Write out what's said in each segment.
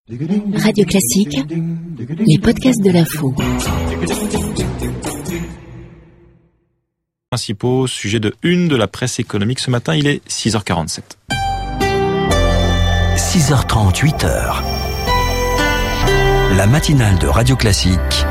Radio Classique, les podcasts de l'info. Principaux sujets de une de la presse économique ce matin, il est 6h47. 6h30, 8h. La matinale de Radio Classique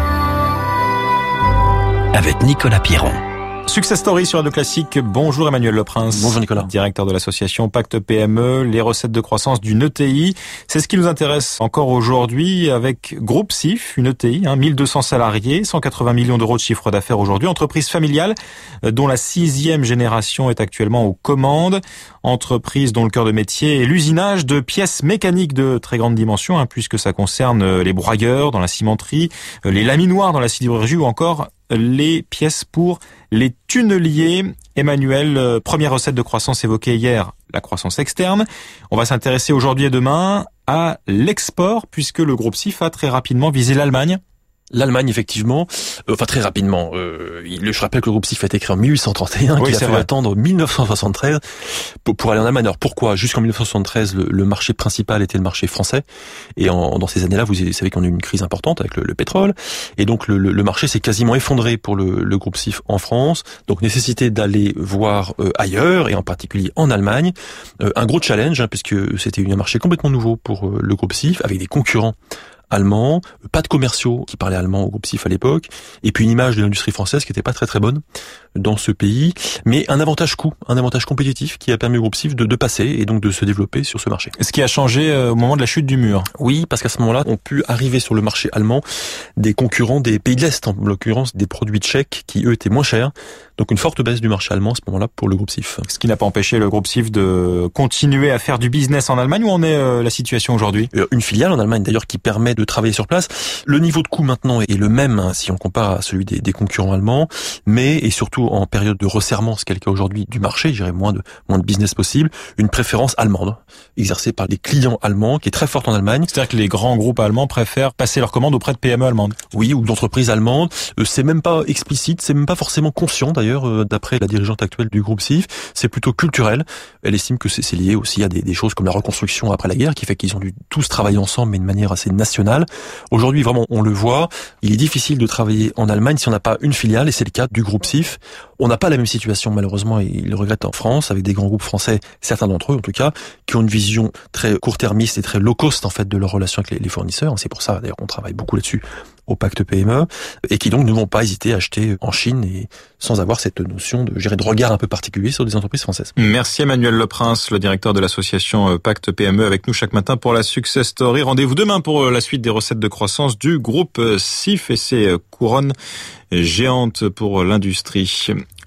avec Nicolas Piron. Success Story sur Radio Classique. Bonjour Emmanuel Leprince. Bonjour Nicolas. Directeur de l'association Pacte PME, les recettes de croissance d'une ETI. C'est ce qui nous intéresse encore aujourd'hui avec Groupe SIF, une ETI, 1200 salariés, 180 millions d'euros de chiffre d'affaires aujourd'hui. Entreprise familiale dont la 6e génération est actuellement aux commandes. Entreprise dont le cœur de métier est l'usinage de pièces mécaniques de très grande dimension, puisque ça concerne les broyeurs dans la cimenterie, les laminoirs dans la sidérurgie ou encore les pièces pour les tunneliers. Emmanuel, première recette de croissance évoquée hier, la croissance externe. On va s'intéresser aujourd'hui et demain à l'export, puisque le groupe SIF a très rapidement visé l'Allemagne. L'Allemagne, effectivement, très rapidement. Je rappelle que le groupe SIF a été créé en 1831, qu'il a fallu attendre 1973 pour aller en Allemagne. Alors pourquoi ? Jusqu'en 1973, le marché principal était le marché français. Et dans ces années-là, vous savez qu'on a eu une crise importante avec le pétrole. Et donc le marché s'est quasiment effondré pour le groupe SIF en France. Donc nécessité d'aller voir ailleurs, et en particulier en Allemagne. Un gros challenge, puisque c'était un marché complètement nouveau pour le groupe SIF, avec des concurrents allemands, pas de commerciaux qui parlaient allemand au groupe SIF à l'époque, et puis une image de l'industrie française qui était pas très très bonne dans ce pays, mais un avantage coût, un avantage compétitif qui a permis au groupe SIF de passer et donc de se développer sur ce marché. Ce qui a changé au moment de la chute du mur. Oui, parce qu'à ce moment-là, on pu arriver sur le marché allemand des concurrents des pays de l'Est, en l'occurrence des produits tchèques qui eux étaient moins chers, donc une forte baisse du marché allemand à ce moment-là pour le groupe SIF. Ce qui n'a pas empêché le groupe SIF de continuer à faire du business en Allemagne. Où en est la situation aujourd'hui ? Une filiale en Allemagne d'ailleurs qui permet de travailler sur place. Le niveau de coût maintenant est le même si on compare à celui des concurrents allemands, mais et surtout en période de resserrement, ce qui est le cas aujourd'hui du marché, je dirais moins de business possible, une préférence allemande exercée par les clients allemands qui est très forte en Allemagne. C'est-à-dire que les grands groupes allemands préfèrent passer leurs commandes auprès de PME allemandes. Oui, ou d'entreprises allemandes. C'est même pas explicite, c'est même pas forcément conscient d'ailleurs, d'après la dirigeante actuelle du groupe SIF. C'est plutôt culturel. Elle estime que c'est lié aussi à des choses comme la reconstruction après la guerre, qui fait qu'ils ont dû tous travailler ensemble, mais de manière assez nationale. Aujourd'hui, vraiment, on le voit, il est difficile de travailler en Allemagne si on n'a pas une filiale, et c'est le cas du groupe SIF. On n'a pas la même situation, malheureusement, et il le regrette, en France, avec des grands groupes français, certains d'entre eux, en tout cas, qui ont une vision très court-termiste et très low-cost, en fait, de leur relation avec les fournisseurs. C'est pour ça, d'ailleurs, qu'on travaille beaucoup là-dessus au Pacte PME, et qui donc ne vont pas hésiter à acheter en Chine, et sans avoir cette notion de regard un peu particulier sur des entreprises françaises. Merci Emmanuel Leprince, le directeur de l'association Pacte PME, avec nous chaque matin pour la Success Story. Rendez-vous demain pour la suite des recettes de croissance du groupe SIF et ses couronnes géantes pour l'industrie.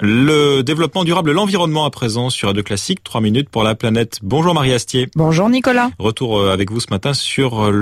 Le développement durable, l'environnement à présent sur Radio Classique, 3 minutes pour la planète. Bonjour Marie Astier. Bonjour Nicolas. Retour avec vous ce matin sur